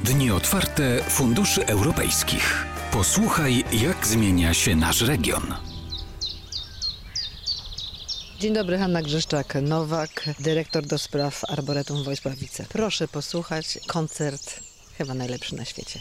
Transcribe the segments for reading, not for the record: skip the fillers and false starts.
Dni otwarte funduszy europejskich. Posłuchaj, jak zmienia się nasz region. Dzień dobry, Hanna Grzeszczak-Nowak, dyrektor do spraw Arboretum Wojsławice. Proszę posłuchać, koncert chyba najlepszy na świecie.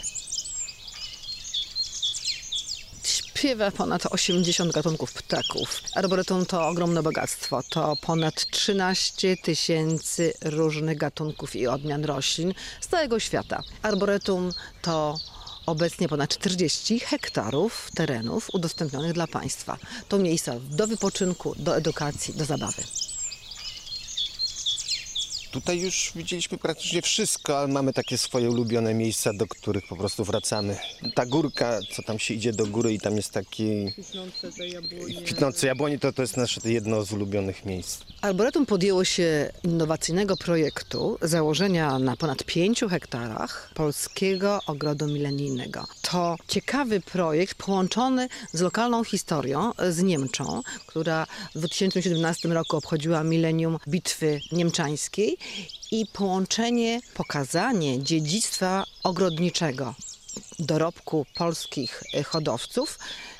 Śpiewa ponad 80 gatunków ptaków. Arboretum to ogromne bogactwo. To ponad 13 000 różnych gatunków i odmian roślin z całego świata. Arboretum to obecnie ponad 40 hektarów terenów udostępnionych dla państwa. To miejsca do wypoczynku, do edukacji, do zabawy. Tutaj już widzieliśmy praktycznie wszystko, ale mamy takie swoje ulubione miejsca, do których po prostu wracamy. Ta górka, co tam się idzie do góry i tam jest taki kwitnące jabłonie, to jest nasze jedno z ulubionych miejsc. Arboretum podjęło się innowacyjnego projektu założenia na ponad 5 hektarach polskiego ogrodu milenijnego. To ciekawy projekt połączony z lokalną historią, z Niemczą, która w 2017 roku obchodziła milenium bitwy niemczańskiej, i połączenie, pokazanie dziedzictwa ogrodniczego, dorobku polskich hodowców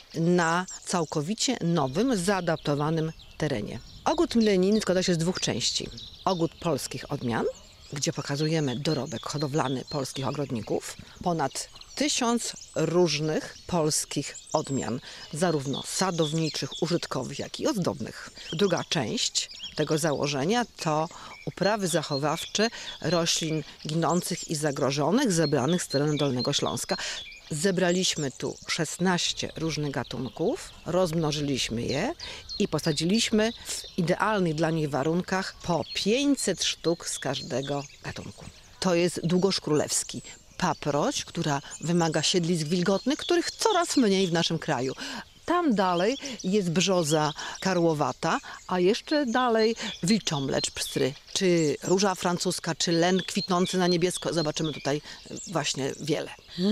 na całkowicie nowym, zaadaptowanym terenie. Ogród milenijny składa się z 2 części. Ogród polskich odmian, gdzie pokazujemy dorobek hodowlany polskich ogrodników, ponad 1000 różnych polskich odmian, zarówno sadowniczych, użytkowych, jak i ozdobnych. Druga część tego założenia to uprawy zachowawcze roślin ginących i zagrożonych, zebranych z terenu Dolnego Śląska. Zebraliśmy tu 16 różnych gatunków, rozmnożyliśmy je i posadziliśmy w idealnych dla nich warunkach po 500 sztuk z każdego gatunku. To jest długosz królewski. Paproć, która wymaga siedlisk wilgotnych, których coraz mniej w naszym kraju. Tam dalej jest brzoza karłowata, a jeszcze dalej wilczomlecz pstry, czy róża francuska, czy len kwitnący na niebiesko. Zobaczymy tutaj właśnie wiele.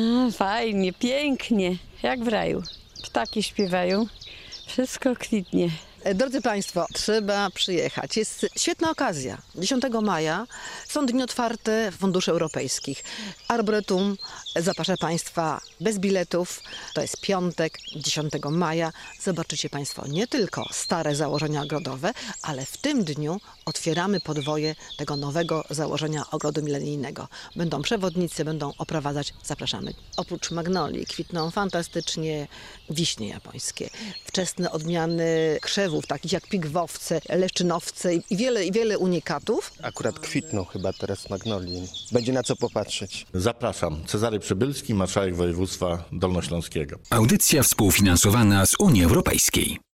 Fajnie, pięknie, jak w raju. Ptaki śpiewają, wszystko kwitnie. Drodzy Państwo, trzeba przyjechać. Jest świetna okazja. 10 maja są dni otwarte funduszy europejskich. Arboretum zaprasza Państwa bez biletów. To jest piątek, 10 maja. Zobaczycie Państwo nie tylko stare założenia ogrodowe, ale w tym dniu otwieramy podwoje tego nowego założenia ogrodu milenijnego. Będą przewodnicy, będą oprowadzać. Zapraszamy. Oprócz magnolii kwitną fantastycznie wiśnie japońskie, wczesne odmiany krzewów, takich jak pigwowce, leszczynowce i wiele unikatów. Akurat kwitną chyba teraz magnolii. Będzie na co popatrzeć. Zapraszam. Cezary Przybylski, marszałek województwa dolnośląskiego. Audycja współfinansowana z Unii Europejskiej.